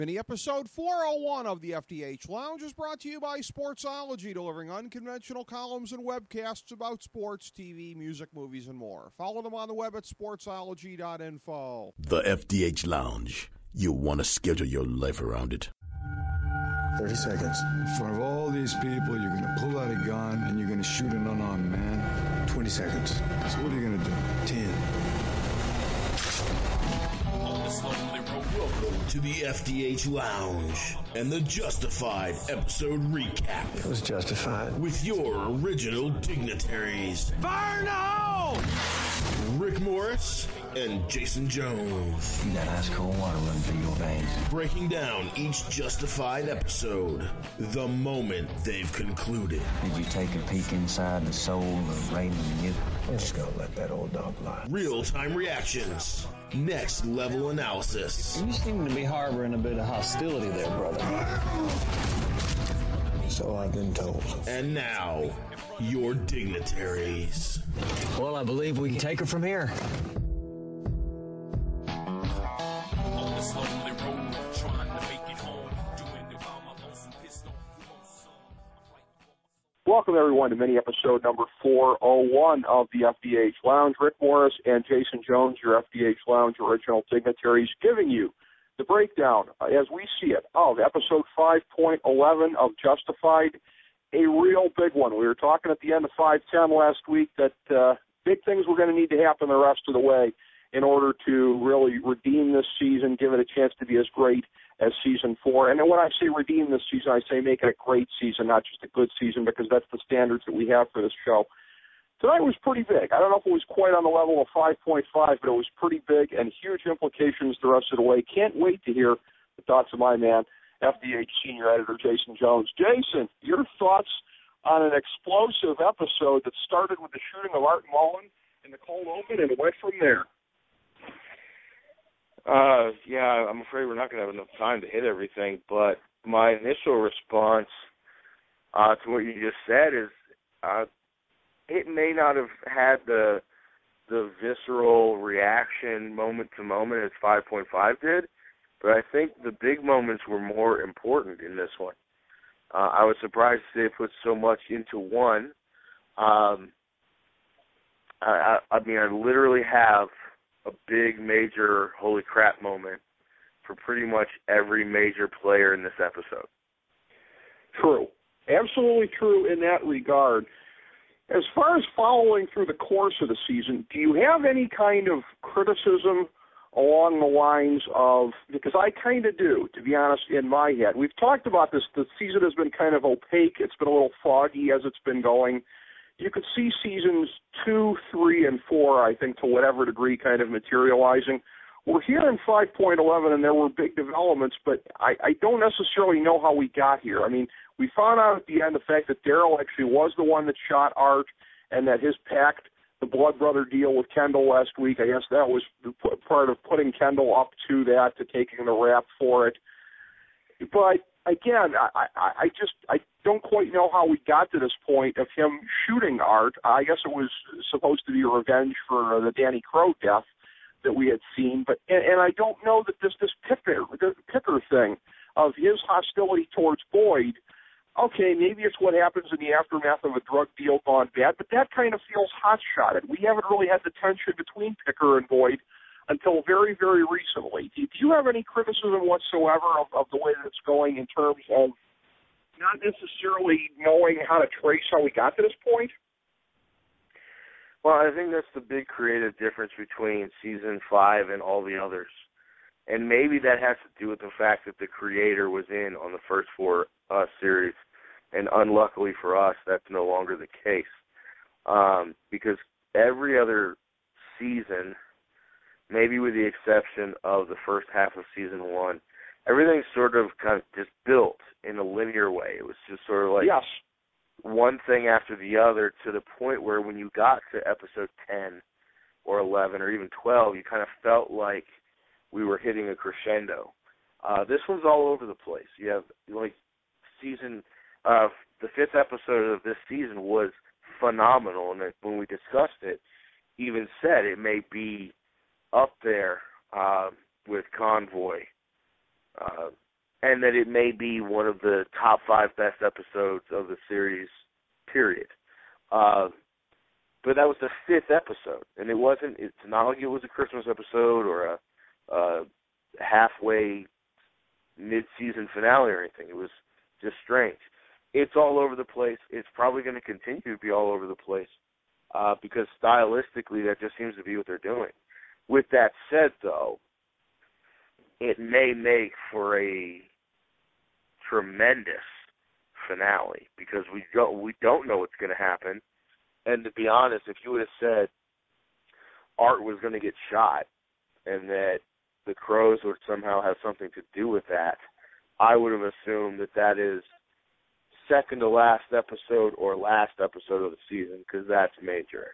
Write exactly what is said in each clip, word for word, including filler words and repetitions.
Mini episode four oh one of the F D H Lounge is brought to you by Sportsology, delivering unconventional columns and webcasts about sports, T V, music, movies, and more. Follow them on the web at sportsology dot info. The F D H Lounge. You want to schedule your life around it. thirty seconds. In front of all these people, you're going to pull out a gun and you're going to shoot an unarmed man. twenty seconds. So what are you going to do? ten. Welcome to the F D H Lounge and the Justified episode recap. It was justified. With your original dignitaries, Fire in the hole! Rick Morris and Jason Jones. You got ice cold water running through your veins. Breaking down each Justified episode the moment they've concluded. Did you take a peek inside the soul of Raymond Newton? I'm just going to let that old dog lie. Real-time reactions. Next level analysis. You seem to be harboring a bit of hostility there, brother. So I've been told. And now, your dignitaries. Well, I believe we can take her from here. Welcome, everyone, to mini episode number four oh one of the F D H Lounge. Rick Morris and Jason Jones, your F D H Lounge original dignitaries, giving you the breakdown, uh, as we see it, of episode five point eleven of Justified, a real big one. We were talking at the end of five ten last week that uh, big things were going to need to happen the rest of the way in order to really redeem this season, give it a chance to be as great as season four. And then when I say redeem this season, I say make it a great season, not just a good season, because that's the standards that we have for this show. Tonight was pretty big. I don't know if it was quite on the level of five point five, but it was pretty big and huge implications the rest of the way. Can't wait to hear the thoughts of my man, F D H senior editor Jason Jones. Jason, your thoughts on an explosive episode that started with the shooting of Art Mullen in the cold open and went from there. Uh, yeah, I'm afraid we're not going to have enough time to hit everything, but my initial response uh, to what you just said is uh, it may not have had the the visceral reaction moment to moment as five point five did, but I think the big moments were more important in this one. Uh, I was surprised they put so much into one. Um, I, I, I mean, I literally have a big, major, holy crap moment for pretty much every major player in this episode. True. Absolutely true in that regard. As far as following through the course of the season, do you have any kind of criticism along the lines of, because I kind of do, to be honest, in my head. We've talked about this. The season has been kind of opaque. It's been a little foggy as it's been going. You could see seasons two, three, and four, I think, to whatever degree kind of materializing. We're here in five point eleven, and there were big developments, but I, I don't necessarily know how we got here. I mean, we found out at the end the fact that Daryl actually was the one that shot Art and that his pact, the blood brother deal with Kendall last week, I guess that was part of putting Kendall up to that, to taking the rap for it. But again, I, I, I just I don't quite know how we got to this point of him shooting Art. I guess it was supposed to be a revenge for the Danny Crow death that we had seen, but and, and I don't know that this this Picker the Picker thing of his hostility towards Boyd. Okay, maybe it's what happens in the aftermath of a drug deal gone bad, but that kind of feels hot-shotted. We haven't really had the tension between Picker and Boyd until very, very recently. Do you have any criticism whatsoever of, of the way that it's going in terms of not necessarily knowing how to trace how we got to this point? Well, I think that's the big creative difference between season five and all the others. And maybe that has to do with the fact that the creator was in on the first four uh, series. And unluckily for us, that's no longer the case. Um, because every other season, maybe with the exception of the first half of season one, everything sort of kind of just built in a linear way. It was just sort of like yes. one thing after the other, to the point where when you got to episode ten or eleven or even twelve, you kind of felt like we were hitting a crescendo. Uh, this one's all over the place. You have, like, season, uh, the fifth episode of this season was phenomenal, and when we discussed it, even said it may be up there uh, with Convoy, uh, and that it may be one of the top five best episodes of the series, period. Uh, but that was the fifth episode, and it wasn't, it's not like it was a Christmas episode or a, a halfway mid-season finale or anything. It was just strange. It's all over the place. It's probably going to continue to be all over the place uh, because stylistically that just seems to be what they're doing. With that said, though, it may make for a tremendous finale because we don't, we don't know what's going to happen. And to be honest, if you would have said Art was going to get shot and that the Crows would somehow have something to do with that, I would have assumed that that is second to last episode or last episode of the season because that's major.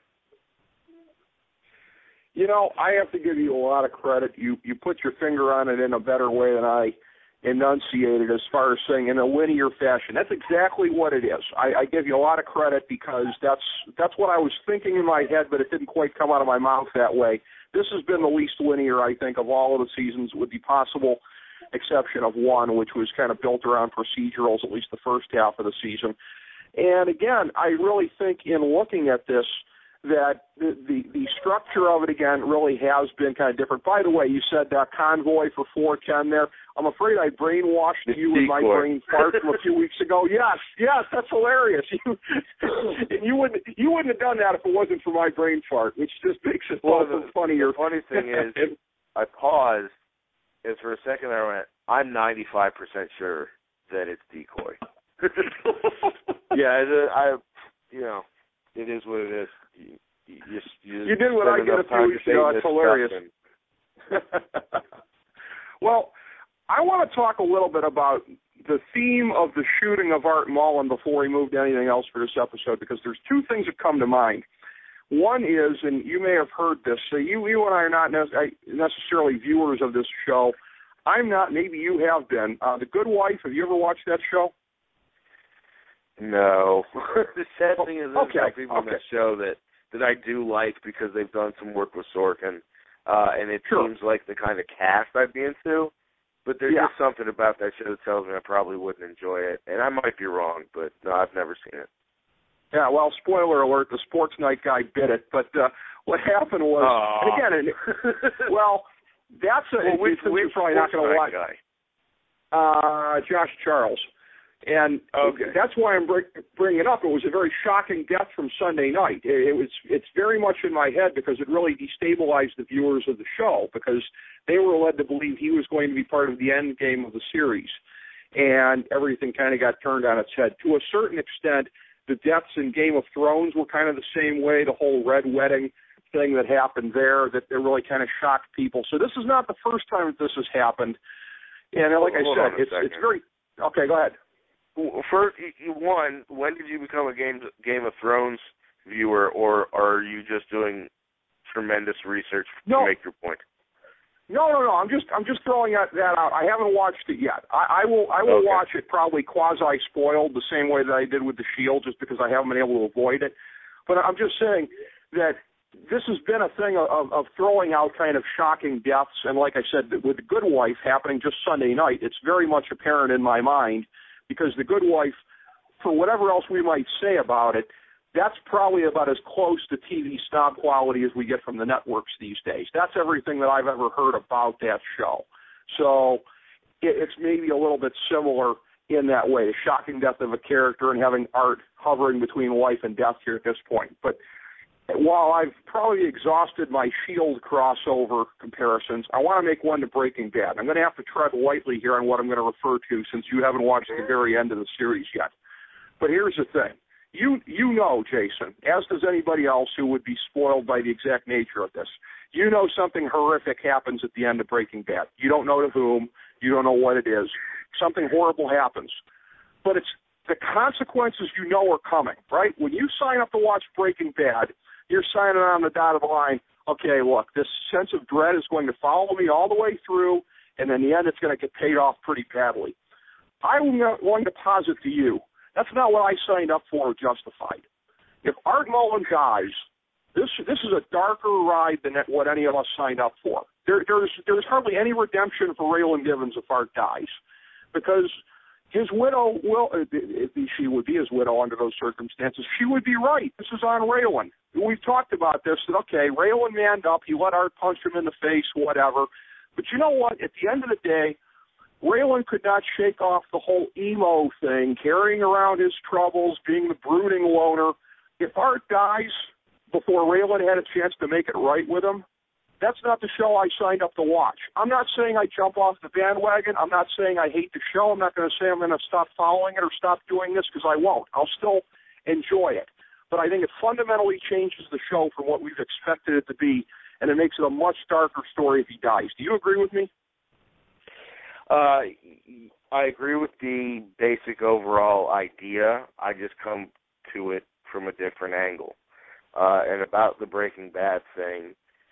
You know, I have to give you a lot of credit. You you put your finger on it in a better way than I enunciated as far as saying in a linear fashion. That's exactly what it is. I, I give you a lot of credit because that's that's what I was thinking in my head, but it didn't quite come out of my mouth that way. This has been the least linear, I think, of all of the seasons, with the possible exception of one, which was kind of built around procedurals, at least the first half of the season. And again, I really think in looking at this, that the, the, the structure of it, again, really has been kind of different. By the way, you said that Convoy for four ten there. I'm afraid I brainwashed you with my brain fart from a few weeks ago. Yes, yes, that's hilarious. You, and you wouldn't you wouldn't have done that if it wasn't for my brain fart, which just makes it well, all the, the funnier. The funny thing is, I paused, and for a second I went, I'm ninety-five percent sure that it's decoy. yeah, it, I, you know, it is what it is. You, you, you, you did what I did a few weeks ago. It's hilarious. Well, I want to talk a little bit about the theme of the shooting of Art Mullen before we move to anything else for this episode, because there's two things that come to mind. One is, and you may have heard this, so you, you and I are not necessarily viewers of this show. I'm not, maybe you have been. Uh, The Good Wife, have you ever watched that show? No. The sad thing is there's okay. some people okay. on that show that, that I do like because they've done some work with Sorkin, uh, and it sure. seems like the kind of cast I'd be into. But there's yeah. just something about that show that tells me I probably wouldn't enjoy it. And I might be wrong, but no, I've never seen it. Yeah, well, spoiler alert, the sports night guy bit it. But uh, what happened was, Aww. and again, and, well, that's a, well, which, since which you're probably not going to watch. Guy? Uh, Josh Charles. And okay. that's why I'm bringing it up. It was a very shocking death from Sunday night. It, it was. It's very much in my head because it really destabilized the viewers of the show because they were led to believe he was going to be part of the end game of the series. And everything kind of got turned on its head. To a certain extent, the deaths in Game of Thrones were kind of the same way, the whole Red Wedding thing that happened there, that it really kind of shocked people. So this is not the first time that this has happened. And like I Hold said, it's, it's very... Okay, go ahead. First, one, when did you become a Game Game of Thrones viewer, or are you just doing tremendous research no. to make your point? No, no, no. I'm just I'm just throwing that, that out. I haven't watched it yet. I, I will I will okay. watch it probably quasi spoiled the same way that I did with The Shield, just because I haven't been able to avoid it. But I'm just saying that this has been a thing of, of throwing out kind of shocking deaths, and like I said, with The Good Wife happening just Sunday night, it's very much apparent in my mind. Because The Good Wife, for whatever else we might say about it, that's probably about as close to T V snob quality as we get from the networks these days. That's everything that I've ever heard about that show. So it, it's maybe a little bit similar in that way, the shocking death of a character and having Art hovering between life and death here at this point. But while I've probably exhausted my Shield crossover comparisons, I want to make one to Breaking Bad. I'm going to have to tread lightly here on what I'm going to refer to since you haven't watched the very end of the series yet. But here's the thing. You you know, Jason, as does anybody else who would be spoiled by the exact nature of this, you know something horrific happens at the end of Breaking Bad. You don't know to whom. You don't know what it is. Something horrible happens. But it's the consequences you know are coming, right? When you sign up to watch Breaking Bad, you're signing on the dotted line, okay, look, this sense of dread is going to follow me all the way through, and in the end it's going to get paid off pretty badly. I'm going to posit to you, that's not what I signed up for or justified. If Art Mullen dies, this this is a darker ride than what any of us signed up for. There, there's, there's hardly any redemption for Raylan Givens if Art dies. because his widow will, if she would be his widow under those circumstances, she would be right. This is on Raylan. We've talked about this. That, okay, Raylan manned up. He let Art punch him in the face, whatever. But you know what? At the end of the day, Raylan could not shake off the whole emo thing, carrying around his troubles, being the brooding loner. If Art dies before Raylan had a chance to make it right with him, that's not the show I signed up to watch. I'm not saying I jump off the bandwagon. I'm not saying I hate the show. I'm not going to say I'm going to stop following it or stop doing this, because I won't. I'll still enjoy it. But I think it fundamentally changes the show from what we've expected it to be, and it makes it a much darker story if he dies. Do you agree with me? Uh, I agree with the basic overall idea. I just come to it from a different angle. Uh, and about the Breaking Bad thing,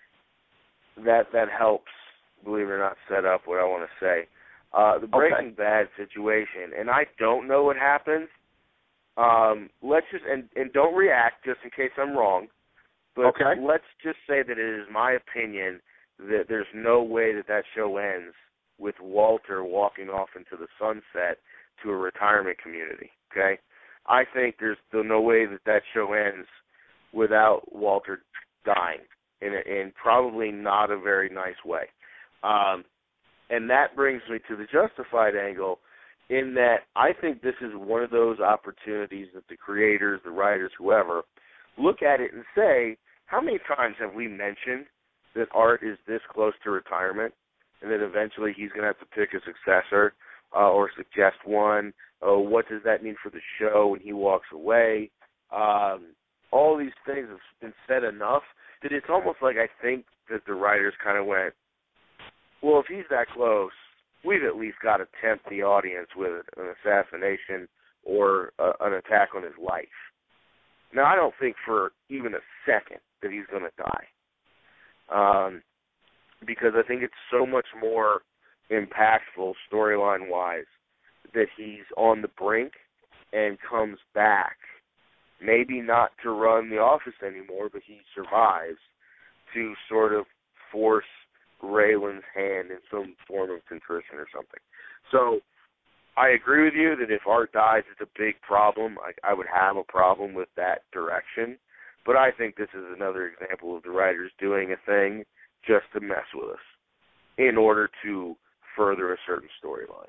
that that helps, believe it or not, set up what I want to say. Uh, the Breaking okay. Bad situation, and I don't know what happens. Um, let's just and, and don't react just in case I'm wrong. But okay. let's just say that it is my opinion that there's no way that that show ends with Walter walking off into the sunset to a retirement community. Okay, I think there's no way that that show ends without Walter dying. In, a, in probably not a very nice way. Um, and that brings me to the Justified angle, in that I think this is one of those opportunities that the creators, the writers, whoever, look at it and say, how many times have we mentioned that Art is this close to retirement and that eventually he's going to have to pick a successor uh, or suggest one? Oh, what does that mean for the show when he walks away? Um, all these things have been said enough that it's almost like I think that the writers kind of went, well, if he's that close, we've at least got to tempt the audience with an assassination or uh, an attack on his life. Now, I don't think for even a second that he's going to die, um, because I think it's so much more impactful storyline-wise that he's on the brink and comes back. Maybe not to run the office anymore, but he survives to sort of force Raylan's hand in some form of contrition or something. So I agree with you that if Art dies, it's a big problem. I, I would have a problem with that direction. But I think this is another example of the writers doing a thing just to mess with us in order to further a certain storyline.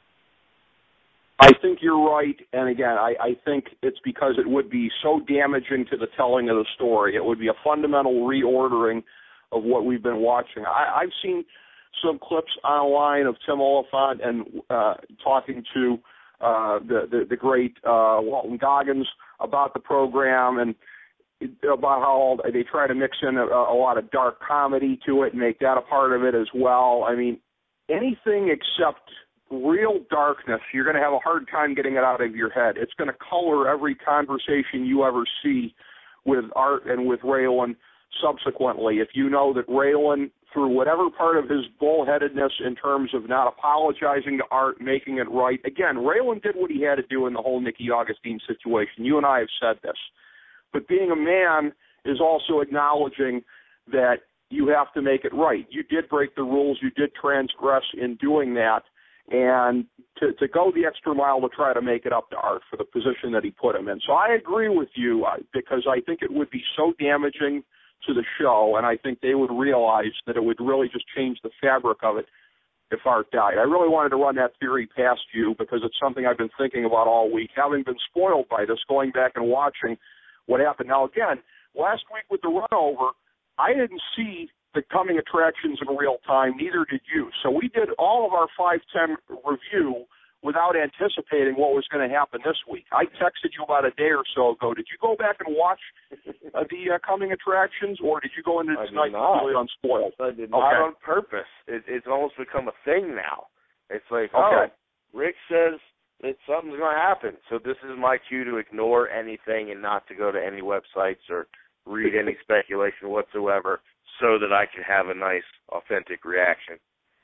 I think you're right, and again, I, I think it's because it would be so damaging to the telling of the story. It would be a fundamental reordering of what we've been watching. I, I've seen some clips online of Tim Oliphant and uh, talking to uh, the, the, the great uh, Walton Goggins about the program and about how they try to mix in a, a lot of dark comedy to it and make that a part of it as well. I mean, anything except real darkness, you're going to have a hard time getting it out of your head. It's going to color every conversation you ever see with Art and with Raylan subsequently. If you know that Raylan, through whatever part of his bullheadedness in terms of not apologizing to Art, making it right, again, Raylan did what he had to do in the whole Nikki Augustine situation. You and I have said this. But being a man is also acknowledging that you have to make it right. You did break the rules. You did transgress in doing that. And to, to go the extra mile to try to make it up to Art for the position that he put him in. So I agree with you uh, because I think it would be so damaging to the show, and I think they would realize that it would really just change the fabric of it if Art died. I really wanted to run that theory past you because it's something I've been thinking about all week, having been spoiled by this, going back and watching what happened. Now, again, last week with the runover, I didn't see the coming attractions in real time, neither did you. So we did all of our five ten review without anticipating what was going to happen this week. I texted you about a day or so ago. Did you go back and watch uh, the uh, coming attractions, or did you go into tonight completely unspoiled? I did not okay. on purpose. It, it's almost become a thing now. It's like, okay. oh, Rick says that something's going to happen, so this is my cue to ignore anything and not to go to any websites or read any speculation whatsoever, so that I can have a nice, authentic reaction.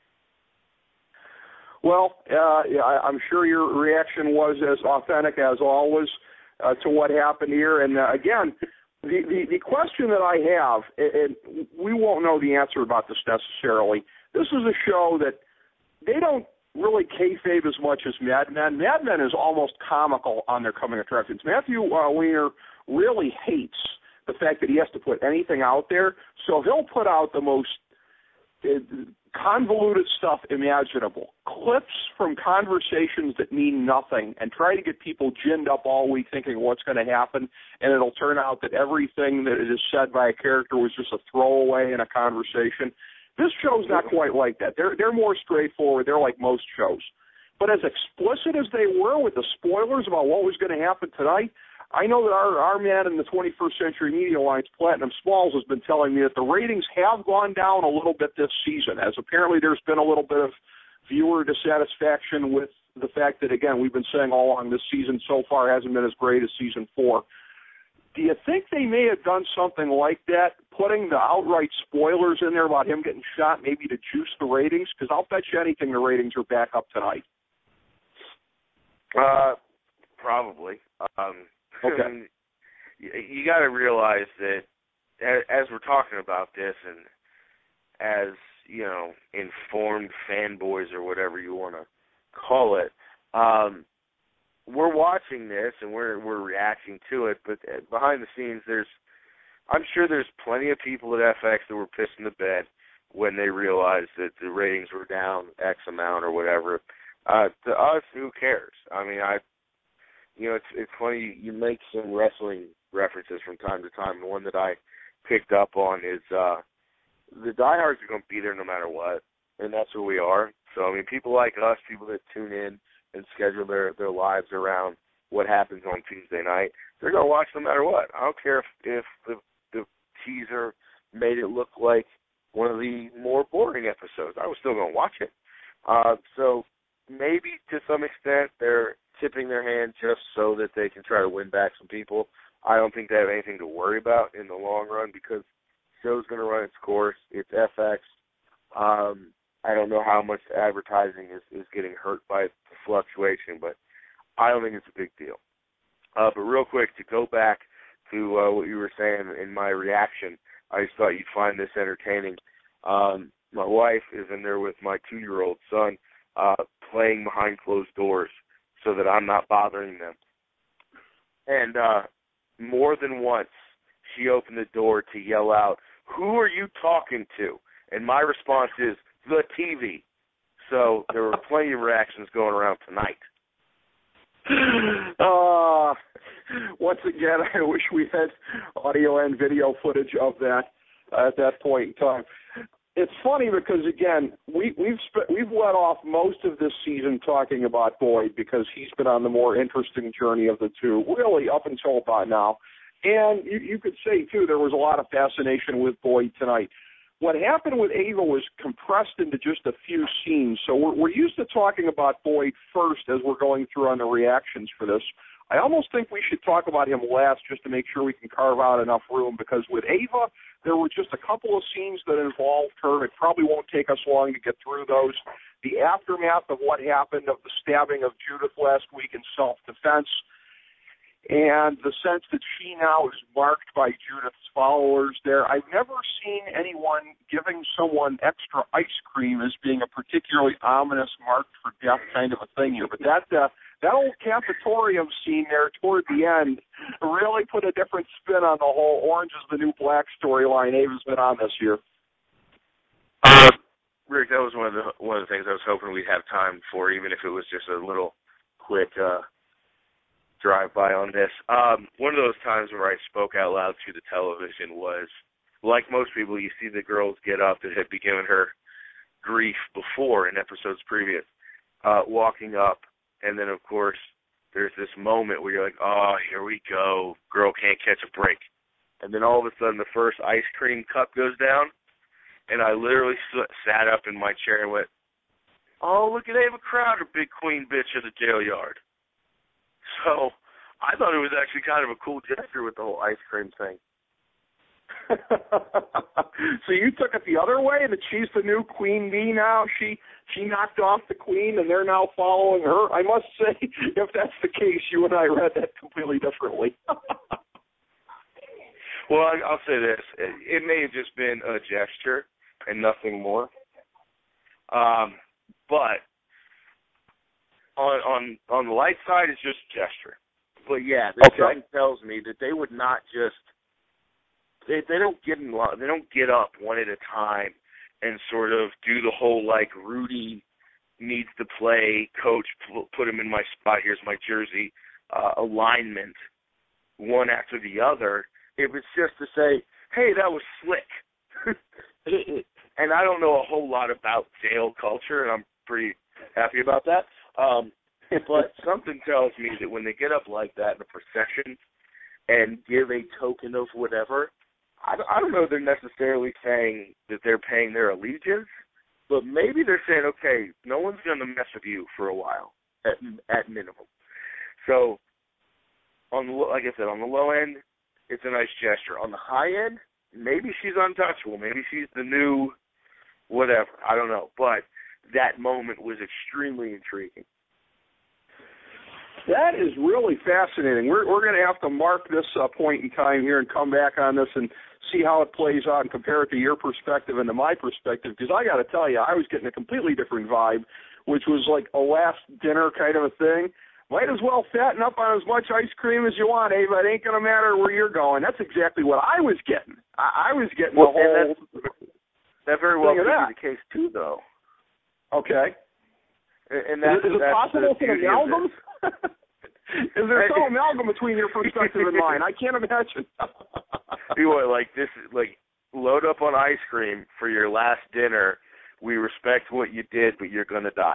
Well, uh, yeah, I, I'm sure your reaction was as authentic as always uh, to what happened here. And, uh, again, the, the, the question that I have, and, and we won't know the answer about this necessarily, this is a show that they don't really kayfabe as much as Mad Men. Mad Men is almost comical on their coming attractions. Matthew uh, Weiner really hates the fact that he has to put anything out there, so he'll put out the most uh, convoluted stuff imaginable, clips from conversations that mean nothing, and try to get people ginned up all week thinking what's going to happen, and it'll turn out that everything that is said by a character was just a throwaway in a conversation. This show's not quite like that. They're they're more straightforward. They're like most shows. But as explicit as they were with the spoilers about what was going to happen tonight, I know that our, our man in the twenty-first Century Media Alliance, Platinum Smalls, has been telling me that the ratings have gone down a little bit this season, as apparently there's been a little bit of viewer dissatisfaction with the fact that, again, we've been saying all along this season so far hasn't been as great as season four. Do you think they may have done something like that, putting the outright spoilers in there about him getting shot maybe to juice the ratings? Because I'll bet you anything the ratings are back up tonight. Uh, probably. Um, okay. I mean, you, you got to realize that as we're talking about this and as, you know, informed fanboys or whatever you want to call it, um, we're watching this and we're we're reacting to it, but behind the scenes, there's I'm sure there's plenty of people at F X that were pissed in the bed when they realized that the ratings were down X amount or whatever. Uh, to us, who cares? I mean, I, you know, it's it's funny you make some wrestling references from time to time. The one that I picked up on is uh, the diehards are going to be there no matter what, and that's who we are. So I mean, people like us, people that tune in and schedule their, their lives around what happens on Tuesday night, they're going to watch no matter what. I don't care if, if the, the teaser made it look like one of the more boring episodes. I was still going to watch it. Uh, so maybe to some extent they're tipping their hand just so that they can try to win back some people. I don't think they have anything to worry about in the long run because the show's going to run its course. It's F X. Um, I don't know how much advertising is, is getting hurt by the fluctuation, but I don't think it's a big deal. Uh, but real quick, to go back to uh, what you were saying in my reaction, I just thought you'd find this entertaining. Um, my wife is in there with my two-year-old son uh, playing behind closed doors so that I'm not bothering them. And uh, more than once, she opened the door to yell out, "Who are you talking to?" And my response is, the T V. So there were plenty of reactions going around tonight. Uh, once again, I wish we had audio and video footage of that uh, at that point in time. It's funny because, again, we, we've sp- we've let off most of this season talking about Boyd because he's been on the more interesting journey of the two, really up until about now. And you, you could say, too, there was a lot of fascination with Boyd tonight. What happened with Ava was compressed into just a few scenes, so we're, we're used to talking about Boyd first as we're going through on the reactions for this. I almost think we should talk about him last just to make sure we can carve out enough room, because with Ava, there were just a couple of scenes that involved her. It probably won't take us long to get through those. The aftermath of what happened, of the stabbing of Judith last week in self-defense, and the sense that she now is marked by Judith's followers there. I've never seen anyone giving someone extra ice cream as being a particularly ominous mark for death kind of a thing here. But that uh, that old cafetorium scene there toward the end really put a different spin on the whole Orange is the New Black storyline Ava's been on this year. Uh, Rick, that was one of the one of the things I was hoping we'd have time for, even if it was just a little quick uh drive-by on this. Um, one of those times where I spoke out loud to the television was, like most people, you see the girls get up that had been giving her grief before in episodes previous, uh, walking up, and then, of course, there's this moment where you're like, oh, here we go, girl can't catch a break. And then all of a sudden the first ice cream cup goes down, and I literally sat up in my chair and went, oh, look at Ava Crowder, big queen bitch of the jail yard. So I thought it was actually kind of a cool gesture with the whole ice cream thing. So you took it the other way, that she's the new queen bee now? She she knocked off the queen, and they're now following her? I must say, if that's the case, you and I read that completely differently. Well, I'll say this. It may have just been a gesture and nothing more. Um, but on on on the light side, it's just gesture. But yeah, this okay. something tells me that they would not just they they don't get in they don't get up one at a time and sort of do the whole like Rudy needs to play, coach put him in my spot, here's my jersey uh, alignment one after the other. If it's just to say, hey, that was slick. And I don't know a whole lot about jail culture, and I'm pretty happy about that. Um, but something tells me that when they get up like that in a procession and give a token of whatever, I, I don't know if they're necessarily saying that they're paying their allegiance, but maybe they're saying, okay, no one's going to mess with you for a while, at, at minimum. So, on the, like I said, on the low end, it's a nice gesture. On the high end, maybe she's untouchable. Maybe she's the new whatever. I don't know. But that moment was extremely intriguing. That is really fascinating. We're we're going to have to mark this uh, point in time here and come back on this and see how it plays out and compare it to your perspective and to my perspective, because I got to tell you, I was getting a completely different vibe, which was like a last dinner kind of a thing. Might as well fatten up on as much ice cream as you want, Ava. It ain't going to matter where you're going. That's exactly what I was getting. I, I was getting well, the whole that very well could that. be the case, too, though. Okay. And, and that's, is, is it that's possible the for amalgam? Is there some amalgam between your perspective and mine? I can't imagine. You know, like this, like load up on ice cream for your last dinner. We respect what you did, but you're going to die.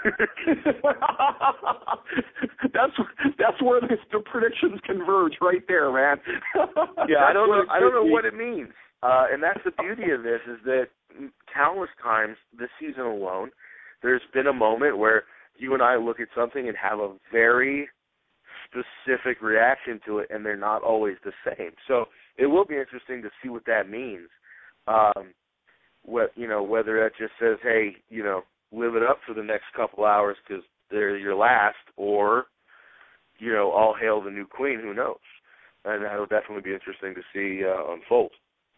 that's that's where the, the predictions converge right there, man. Yeah, I don't know. I don't know what it means, uh, and that's the beauty of this is that countless times this season alone, there's been a moment where you and I look at something and have a very specific reaction to it, and they're not always the same. So it will be interesting to see what that means. Um, what you know, whether that just says, hey, you know, live it up for the next couple hours because they're your last, or, you know, all hail the new queen, who knows? And that'll definitely be interesting to see uh, unfold.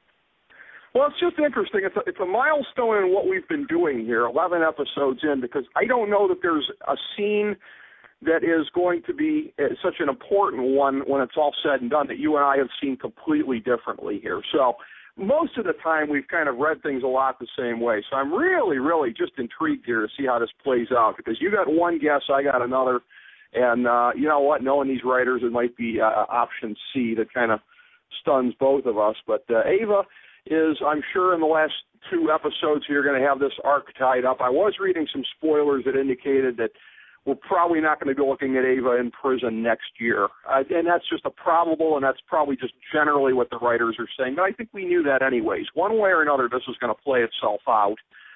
Well, it's just interesting. It's a, it's a milestone in what we've been doing here, eleven episodes in, because I don't know that there's a scene that is going to be uh, such an important one when it's all said and done that you and I have seen completely differently here. So most of the time we've kind of read things a lot the same way. So I'm really, really just intrigued here to see how this plays out, because you got one guess, I got another, and uh, you know what, knowing these writers, it might be uh, option C that kind of stuns both of us. But uh, Ava is, I'm sure in the last two episodes you're going to have this arc tied up. I was reading some spoilers that indicated that we're probably not going to be looking at Ava in prison next year. Uh, and that's just a probable, and that's probably just generally what the writers are saying. But I think we knew that anyways. One way or another, this was going to play itself out.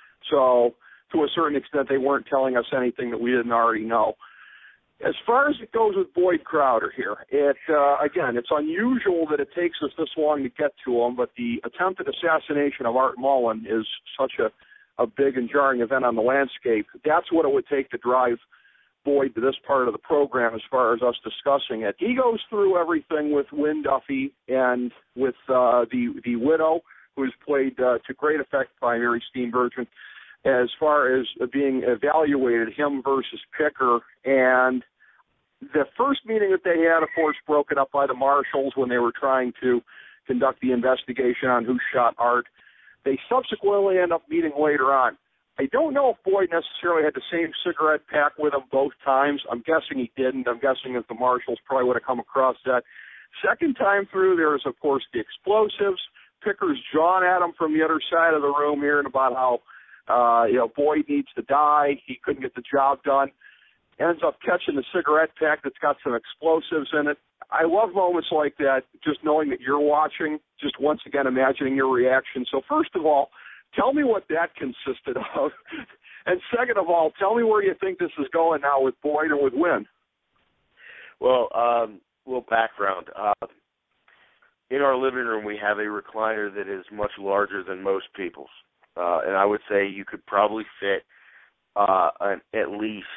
So to a certain extent, they weren't telling us anything that we didn't already know. As far as it goes with Boyd Crowder here, it uh, again, it's unusual that it takes us this long to get to him, but the attempted assassination of Art Mullen is such a, a big and jarring event on the landscape. That's what it would take to drive Boyd to this part of the program as far as us discussing it. He goes through everything with Wynn Duffy and with uh, the the widow, who is played uh, to great effect by Mary Steenburgen, as far as being evaluated, him versus Picker. And the first meeting that they had, of course, broken up by the marshals when they were trying to conduct the investigation on who shot Art. They subsequently end up meeting later on. I don't know if Boyd necessarily had the same cigarette pack with him both times. I'm guessing he didn't. I'm guessing that the marshals probably would have come across that. Second time through, there is, of course, the explosives. Picker's jawing at him from the other side of the room, hearing about how, uh, you know, Boyd needs to die. He couldn't get the job done. Ends up catching the cigarette pack that's got some explosives in it. I love moments like that, just knowing that you're watching, just once again imagining your reaction. So first of all, tell me what that consisted of. And second of all, tell me where you think this is going now with Boyd or with Wynn. Well, um, a little background. Uh, in our living room, we have a recliner that is much larger than most people's. Uh, and I would say you could probably fit uh, an, at least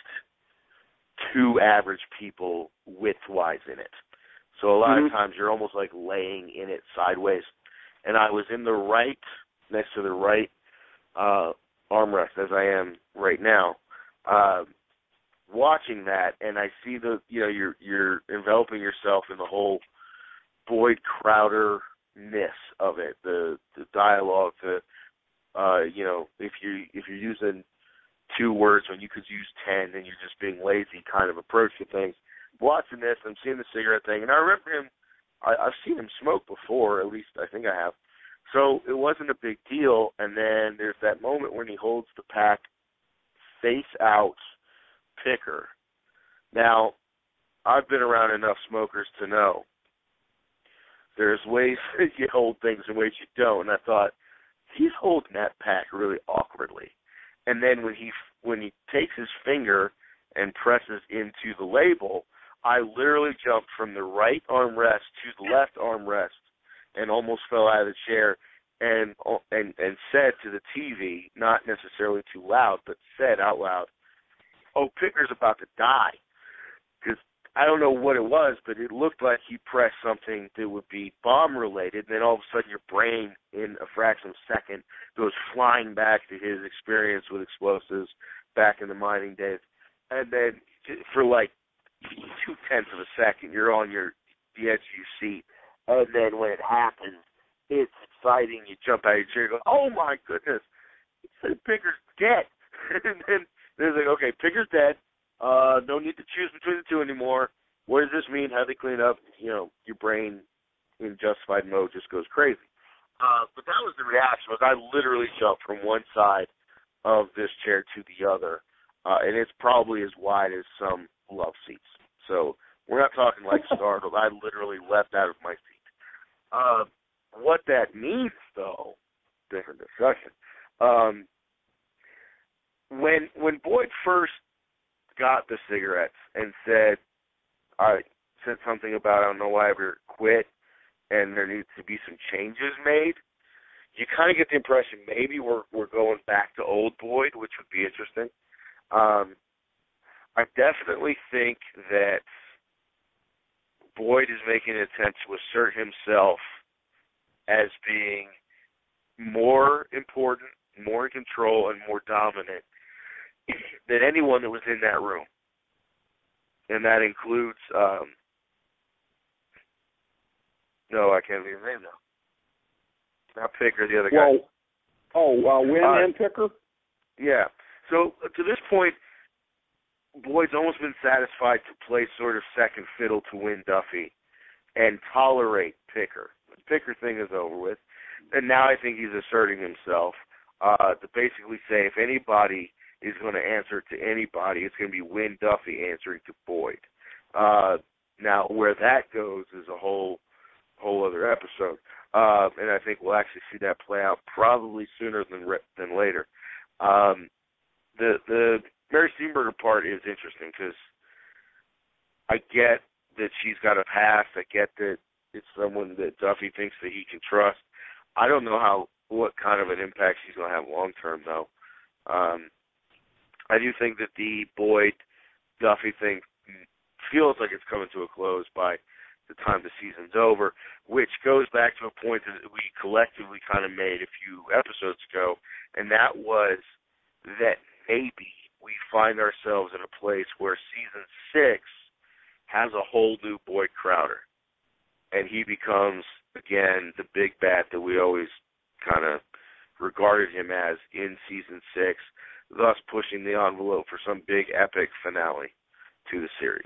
two average people width-wise in it. So a lot mm-hmm. of times you're almost like laying in it sideways. And I was in the right, next to the right uh, armrest, as I am right now, uh, watching that, and I see the, you know, you're you're enveloping yourself in the whole Boyd Crowder-ness of it, the the dialogue, the uh, you know, if you if you're using two words when you could use ten, and you're just being lazy kind of approach to things. Watching this, I'm seeing the cigarette thing, and I remember him. I, I've seen him smoke before, at least I think I have. So it wasn't a big deal. And then there's that moment when he holds the pack face out picker. Now, I've been around enough smokers to know there's ways that you hold things and ways you don't. And I thought, he's holding that pack really awkwardly. And then when he when he takes his finger and presses into the label, I literally jumped from the right armrest to the left armrest and almost fell out of the chair and and and said to the T V, not necessarily too loud, but said out loud, "Oh, Picker's about to die." Because I don't know what it was, but it looked like he pressed something that would be bomb-related, and then all of a sudden your brain, in a fraction of a second, goes flying back to his experience with explosives back in the mining days. And then for like two-tenths of a second, you're on your the edge of your seat. And then when it happens, it's exciting. You jump out of your chair and go, "Oh, my goodness, Picker's dead." And then there's like, okay, Picker's dead. Uh, no need to choose between the two anymore. What does this mean? How do they clean up? You know, your brain in justified mode just goes crazy. Uh, but that was the reaction. Was I literally jumped from one side of this chair to the other, uh, and it's probably as wide as some love seats. So we're not talking like startled. I literally leapt out of my seat. Uh, what that means, though, different discussion. Um, when when Boyd first got the cigarettes and said, I said something about I don't know why I ever quit, and there needs to be some changes made, you kind of get the impression maybe we're we're going back to old Boyd, which would be interesting. Um, I definitely think that Boyd is making an attempt to assert himself as being more important, more in control, and more dominant than anyone that was in that room. And that includes, um, no, I can't even name now. Not Picker, the other guy. Well, oh, uh, Wynn uh, and Picker? Yeah. So to this point, Boyd's almost been satisfied to play sort of second fiddle to Wynn Duffy and tolerate Picker. The Picker thing is over with. And now I think he's asserting himself uh, to basically say if anybody is going to answer to anybody, it's going to be Wynn Duffy answering to Boyd. Uh, now, where that goes is a whole whole other episode. Uh, and I think we'll actually see that play out probably sooner than than later. Um, the the Mary Steenburgen part is interesting because I get that she's got a past. I get that it's someone that Duffy thinks that he can trust. I don't know how what kind of an impact she's going to have long term, though. Um, I do think that the Boyd-Duffy thing feels like it's coming to a close by the time the season's over, which goes back to a point that we collectively kind of made a few episodes ago, and that was that maybe we find ourselves in a place where season six has a whole new Boyd Crowder, and he becomes, again, the big bat that we always kind of regarded him as in season six, thus pushing the envelope for some big epic finale to the series.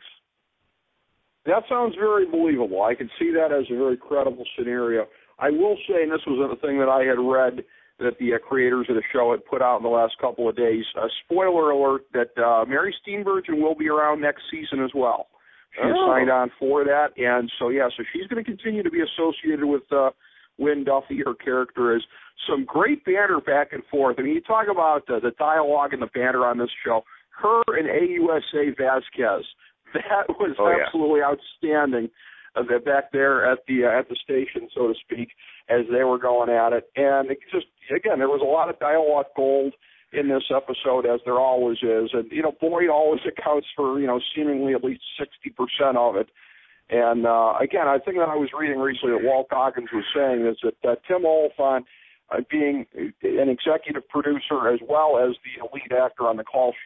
That sounds very believable. I can see that as a very credible scenario. I will say, and this was a thing that I had read that the uh, creators of the show had put out in the last couple of days, a spoiler alert that uh, Mary Steenburgen will be around next season as well. She oh. signed on for that, and so, yeah, so she's going to continue to be associated with uh, Wynn Duffy. Her character is some great banter back and forth. I mean, you talk about uh, the dialogue and the banter on this show. Her and A U S A Vasquez, that was oh, absolutely yeah. outstanding uh, back there at the uh, at the station, so to speak, as they were going at it. And it just, again, there was a lot of dialogue gold in this episode, as there always is. And, you know, Boyd always accounts for, you know, seemingly at least sixty percent of it. And, uh, again, I think that I was reading recently that Walt Goggins was saying is that uh, Tim Oliphant, uh, being an executive producer as well as the lead actor on the call sheet,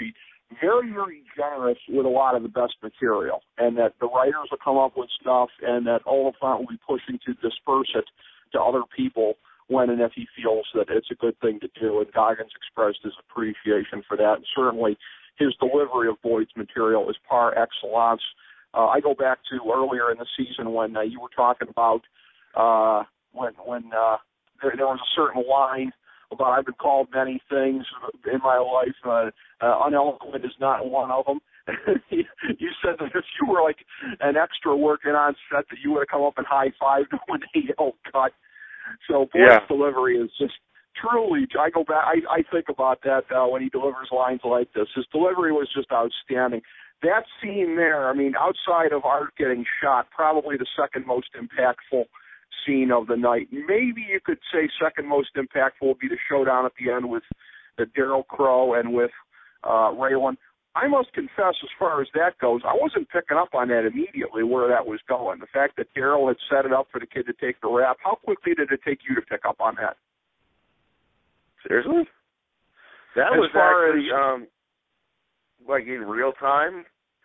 very, very generous with a lot of the best material, and that the writers will come up with stuff, and that Oliphant will be pushing to disperse it to other people when and if he feels that it's a good thing to do, and Goggins expressed his appreciation for that, and certainly his delivery of Boyd's material is par excellence. Uh, I go back to earlier in the season when uh, you were talking about uh, when when uh, there, there was a certain line about I've been called many things in my life. Uh, uh, uneloquent is not one of them. You said that if you were like an extra working on set, that you would have come up and high-fived when they yelled cut. So Boyd's yeah. delivery is just truly, I go back, I, I think about that uh, when he delivers lines like this. His delivery was just outstanding. That scene there, I mean, outside of Art getting shot, probably the second most impactful scene of the night. Maybe you could say second most impactful would be the showdown at the end with uh, Daryl Crow and with uh, Raylan. I must confess, as far as that goes, I wasn't picking up on that immediately where that was going. The fact that Daryl had set it up for the kid to take the rap, how quickly did it take you to pick up on that? Seriously? That as was far actually, as, um, like in real time.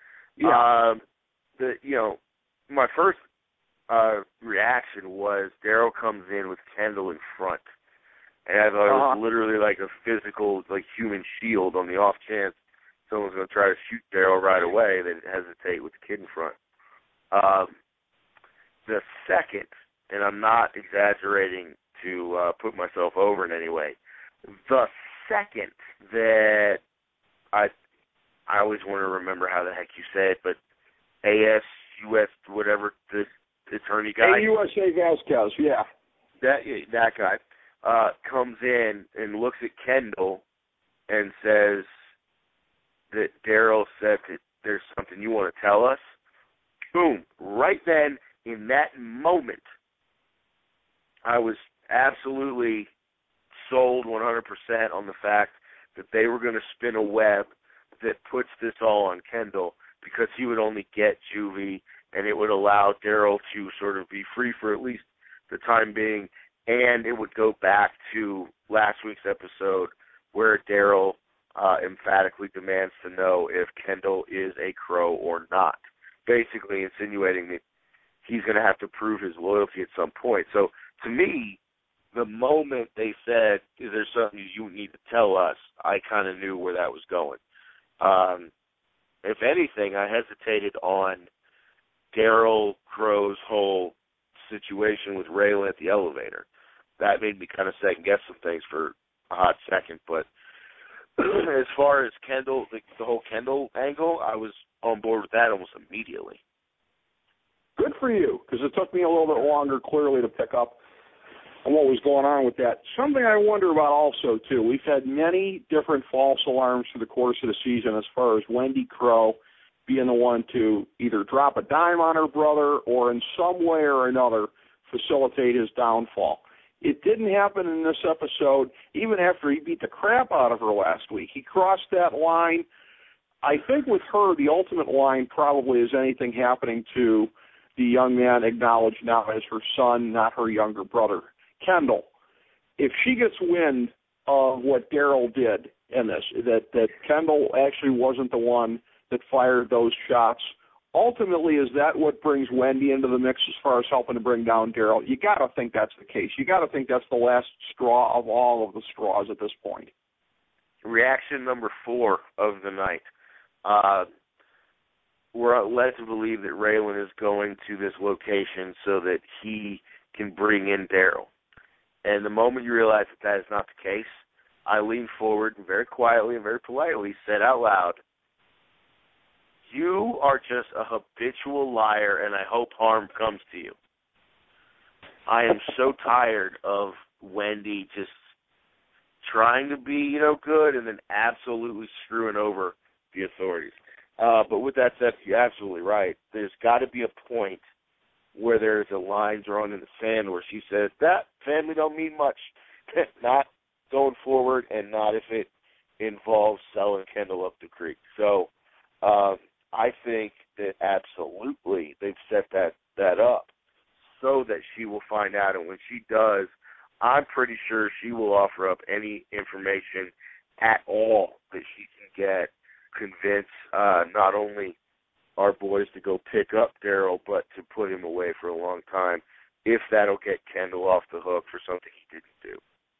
Yeah. Uh, the you know, my first uh, reaction was Daryl comes in with Kendall in front, and I thought uh-huh. it was literally like a physical, like human shield on the off chance someone's going to try to shoot Daryl right away. They'd hesitate with the kid in front. Um, the second, and I'm not exaggerating to uh, put myself over in any way, the second that I I always want to remember how the heck you say it, but A S U S, whatever, the attorney guy. A U S A Vasquez, yeah. That, that guy uh, comes in and looks at Kendall and says that Daryl said that there's something you want to tell us. Boom. Right then, in that moment, I was absolutely sold one hundred percent on the fact that they were going to spin a web that puts this all on Kendall, because he would only get Juvie, and it would allow Daryl to sort of be free for at least the time being, and it would go back to last week's episode where Daryl uh, emphatically demands to know if Kendall is a Crow or not, basically insinuating that he's going to have to prove his loyalty at some point. So to me, the moment they said, is there something you need to tell us, I kind of knew where that was going. Um, if anything, I hesitated on Daryl Crow's whole situation with Raylan at the elevator. That made me kind of second-guess some things for a hot second. But as far as Kendall, the, the whole Kendall angle, I was on board with that almost immediately. Good for you, because it took me a little bit longer, clearly, to pick up on what was going on with that. Something I wonder about also, too, we've had many different false alarms through the course of the season as far as Wendy Crow being the one to either drop a dime on her brother or in some way or another facilitate his downfall. It didn't happen in this episode, even after he beat the crap out of her last week. He crossed that line. I think with her, the ultimate line probably is anything happening to the young man acknowledged now as her son, not her younger brother, Kendall. If she gets wind of what Daryl did in this, that, that Kendall actually wasn't the one that fired those shots, ultimately, is that what brings Wendy into the mix as far as helping to bring down Daryl? You got to think that's the case. You got to think that's the last straw of all of the straws at this point. Reaction number four of the night. Uh, we're led to believe that Raylan is going to this location so that he can bring in Daryl. And the moment you realize that that is not the case, I leaned forward and very quietly and very politely said out loud, "You are just a habitual liar, and I hope harm comes to you." I am so tired of Wendy just trying to be, you know, good and then absolutely screwing over the authorities. Uh, but with that said, you're absolutely right. There's got to be a point where there's a line drawn in the sand where she says, that family don't mean much. Not going forward, and not if it involves selling Kendall up the creek. So um, I think that absolutely they've set that, that up so that she will find out. And when she does, I'm pretty sure she will offer up any information at all that she can get convince uh, not only our boys to go pick up Daryl, but to put him away for a long time, if that'll get Kendall off the hook for something he didn't do.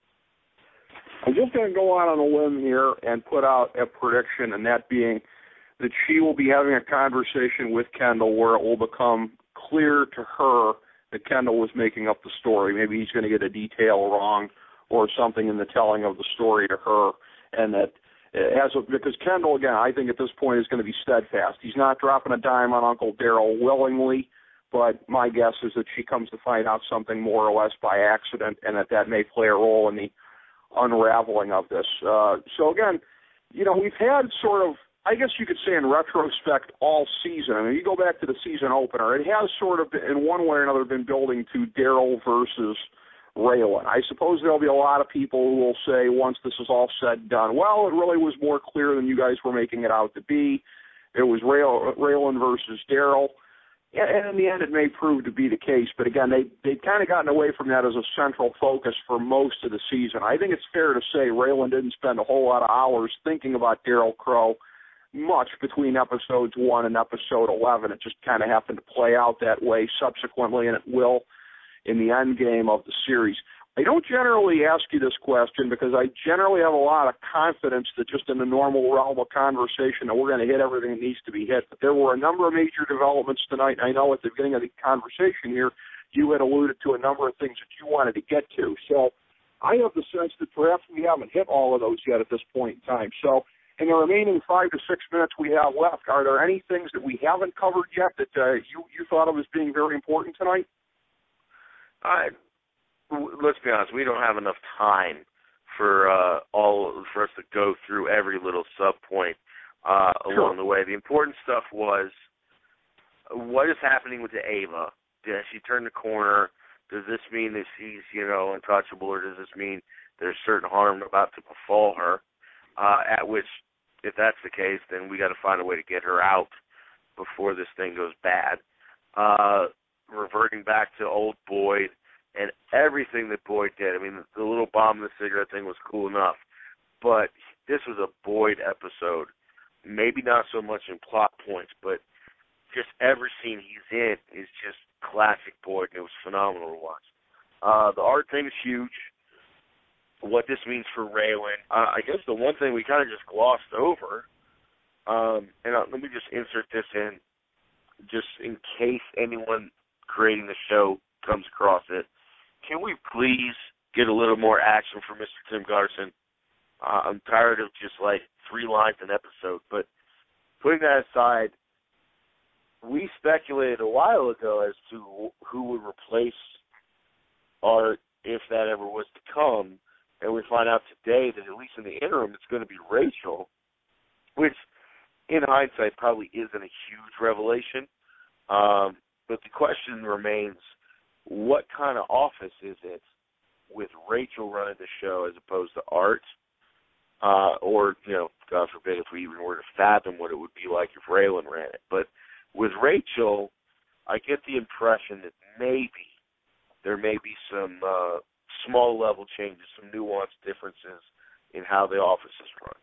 I'm just going to go out on a limb here and put out a prediction, and that being that she will be having a conversation with Kendall where it will become clear to her that Kendall was making up the story. Maybe he's going to get a detail wrong or something in the telling of the story to her, and that as a, because Kendall, again, I think at this point is going to be steadfast. He's not dropping a dime on Uncle Daryl willingly, but my guess is that she comes to find out something more or less by accident, and that that may play a role in the unraveling of this. Uh, so, again, you know, we've had sort of, I guess you could say in retrospect, all season. I mean, you go back to the season opener, it has sort of, been, in one way or another, been building to Daryl versus Raylan. I suppose there'll be a lot of people who will say, once this is all said and done, well, it really was more clear than you guys were making it out to be. It was Ray- Raylan versus Daryl. And in the end, it may prove to be the case. But again, they, they've kind of gotten away from that as a central focus for most of the season. I think it's fair to say Raylan didn't spend a whole lot of hours thinking about Daryl Crow much between episodes one and episode eleven. It just kind of happened to play out that way subsequently, and it will in the end game of the series. I don't generally ask you this question because I generally have a lot of confidence that just in the normal realm of conversation that we're going to hit everything that needs to be hit. But there were a number of major developments tonight, and I know at the beginning of the conversation here, you had alluded to a number of things that you wanted to get to. So I have the sense that perhaps we haven't hit all of those yet at this point in time. So in the remaining five to six minutes we have left, are there any things that we haven't covered yet that uh, you, you thought of as being very important tonight? I Let's be honest, we don't have enough time for uh, all for us to go through every little sub point uh, sure. along the way. The important stuff was what is happening with Ava. Does she turn the corner? Does this mean that she's, you know, untouchable, or does this mean there's certain harm about to befall her? Uh, at which, if that's the case, then we got to find a way to get her out before this thing goes bad. Uh, reverting back to old Boyd. And everything that Boyd did, I mean, the little bomb and the cigarette thing was cool enough, but this was a Boyd episode. Maybe not so much in plot points, but just every scene he's in is just classic Boyd, and it was phenomenal to watch. Uh, the art thing is huge. What this means for Raylan, uh, I guess the one thing we kind of just glossed over, um, and uh, let me just insert this in, just in case anyone creating the show comes across it. Can we please get a little more action from Mister Tim Gutterson? Uh, I'm tired of just like three lines an episode. But putting that aside, we speculated a while ago as to who would replace Art if that ever was to come, and we find out today that at least in the interim it's going to be Rachel, which in hindsight probably isn't a huge revelation. Um, but the question remains, what kind of office is it with Rachel running the show as opposed to Art? Uh, or, you know, God forbid if we even were to fathom what it would be like if Raylan ran it. But with Rachel, I get the impression that maybe there may be some uh, small level changes, some nuanced differences in how the office is run.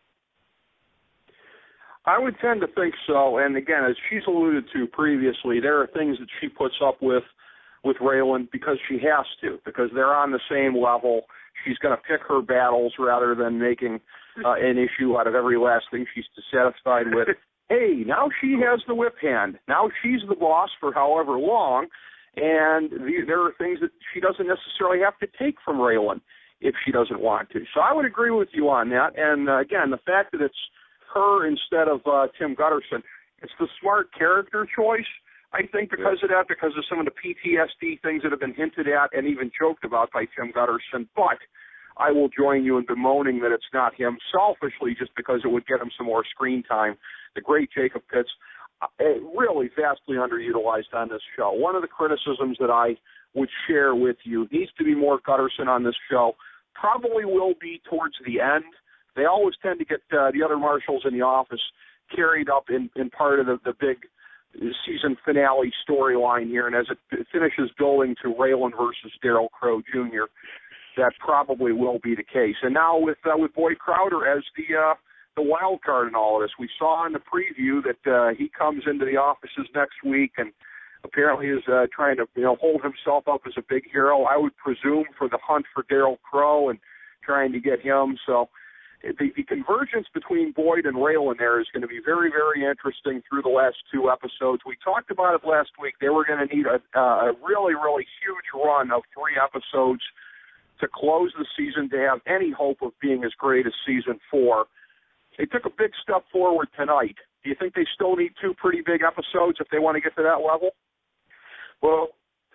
I would tend to think so. And again, as she's alluded to previously, there are things that she puts up with with Raylan because she has to, because they're on the same level. She's going to pick her battles rather than making uh, an issue out of every last thing she's dissatisfied with. Hey, now she has the whip hand. Now she's the boss for however long, and the, there are things that she doesn't necessarily have to take from Raylan if she doesn't want to. So I would agree with you on that. And, uh, again, the fact that it's her instead of uh, Tim Gutterson, it's the smart character choice. I think because of that, because of some of the P T S D things that have been hinted at and even joked about by Tim Gutterson. But I will join you in bemoaning that it's not him selfishly just because it would get him some more screen time. The great Jacob Pitts, uh, really vastly underutilized on this show. One of the criticisms that I would share with you, needs to be more Gutterson on this show, probably will be towards the end. They always tend to get uh, the other marshals in the office carried up in, in part of the, the big season finale storyline here, and as it finishes building to Raylan versus Daryl Crow Junior, that probably will be the case. And now with uh, with Boyd Crowder as the uh, the wild card in all of this. We saw in the preview that uh, he comes into the offices next week and apparently is uh, trying to, you know, hold himself up as a big hero. I would presume for the hunt for Darryl Crow and trying to get him. So the, the convergence between Boyd and Raylan there is going to be very, very interesting through the last two episodes. We talked about it last week. They were going to need a, a really, really huge run of three episodes to close the season to have any hope of being as great as season four. They took a big step forward tonight. Do you think they still need two pretty big episodes if they want to get to that level? Well,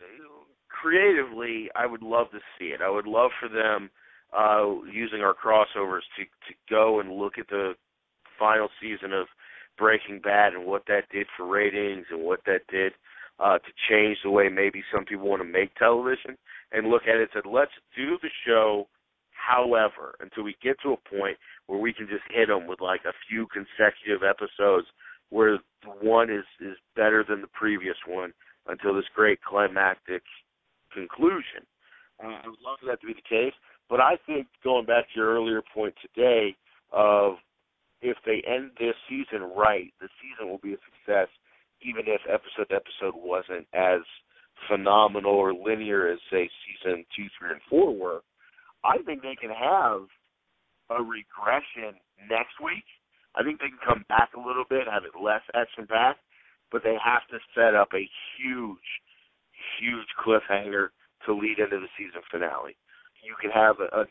creatively, I would love to see it. I would love for them, uh, using our crossovers, to, to go and look at the final season of Breaking Bad and what that did for ratings and what that did uh, to change the way maybe some people want to make television, and look at it and said, let's do the show, however, until we get to a point where we can just hit them with like a few consecutive episodes where one is, is better than the previous one until this great climactic conclusion. Uh, I would love for that to be the case, but I think, going back to your earlier point today, of if they end this season right, the season will be a success, even if episode to episode wasn't as phenomenal or linear as, say, season two, three, and four were. I think they can have a regression next week. I think they can come back a little bit, have it less action-packed, but they have to set up a huge, huge cliffhanger to lead into the season finale. You can have an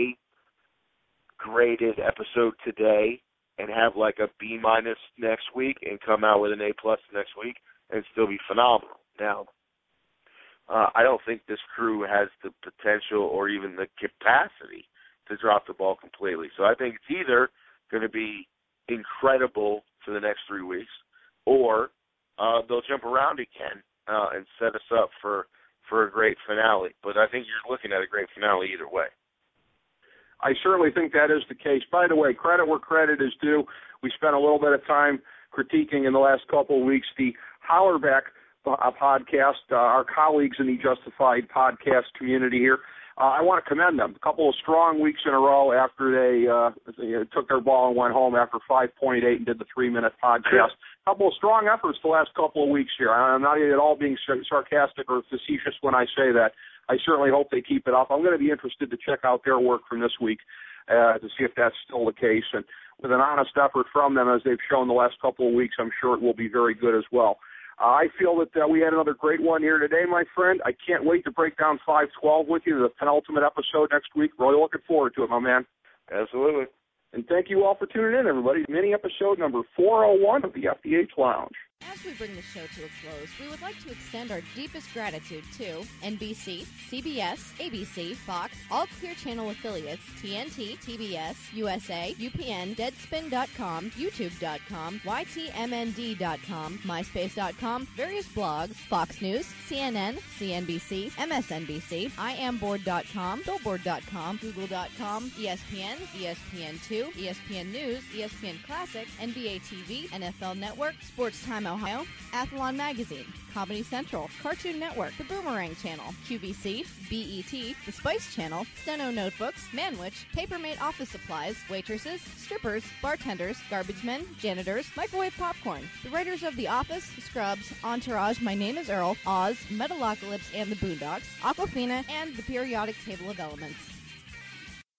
A-graded episode today and have like a B-minus next week and come out with an A-plus next week and still be phenomenal. Now, uh, I don't think this crew has the potential or even the capacity to drop the ball completely. So I think it's either going to be incredible for the next three weeks or uh, they'll jump around again uh, and set us up for, for a great finale. But I think you're looking at a great finale either way. I certainly think that is the case. By the way, credit where credit is due. We spent a little bit of time critiquing in the last couple of weeks the Hollerback uh, podcast, uh, our colleagues in the Justified podcast community here. Uh, I want to commend them. A couple of strong weeks in a row after they, uh, they took their ball and went home after five point eight and did the three-minute podcast. A couple of strong efforts the last couple of weeks here. I'm not at all being sarcastic or facetious when I say that. I certainly hope they keep it up. I'm going to be interested to check out their work from this week uh, to see if that's still the case. And with an honest effort from them, as they've shown the last couple of weeks, I'm sure it will be very good as well. Uh, I feel that uh, we had another great one here today, my friend. I can't wait to break down five twelve with you, the penultimate episode next week. Really looking forward to it, my man. Absolutely. And thank you all for tuning in, everybody. Mini episode number four oh one of the F D H Lounge. As we bring the show to a close, we would like to extend our deepest gratitude to N B C, C B S, A B C, Fox, all Clear Channel affiliates, T N T, T B S, U S A, U P N, Deadspin dot com, YouTube dot com, Y T M N D dot com, MySpace dot com, various blogs, Fox News, C N N, C N B C, M S N B C, I am board dot com, Billboard dot com, Google dot com, E S P N, E S P N two, E S P N News, E S P N Classic, N B A T V, N F L Network, Sports Time Ohio, Athlon Magazine, Comedy Central, Cartoon Network, The Boomerang Channel, Q V C, B E T, The Spice Channel, Steno Notebooks, Manwich, Papermate Office Supplies, Waitresses, Strippers, Bartenders, Garbage Men, Janitors, Microwave Popcorn, the writers of The Office, Scrubs, Entourage, My Name is Earl, Oz, Metalocalypse and the Boondocks, Aquafina, and The Periodic Table of Elements.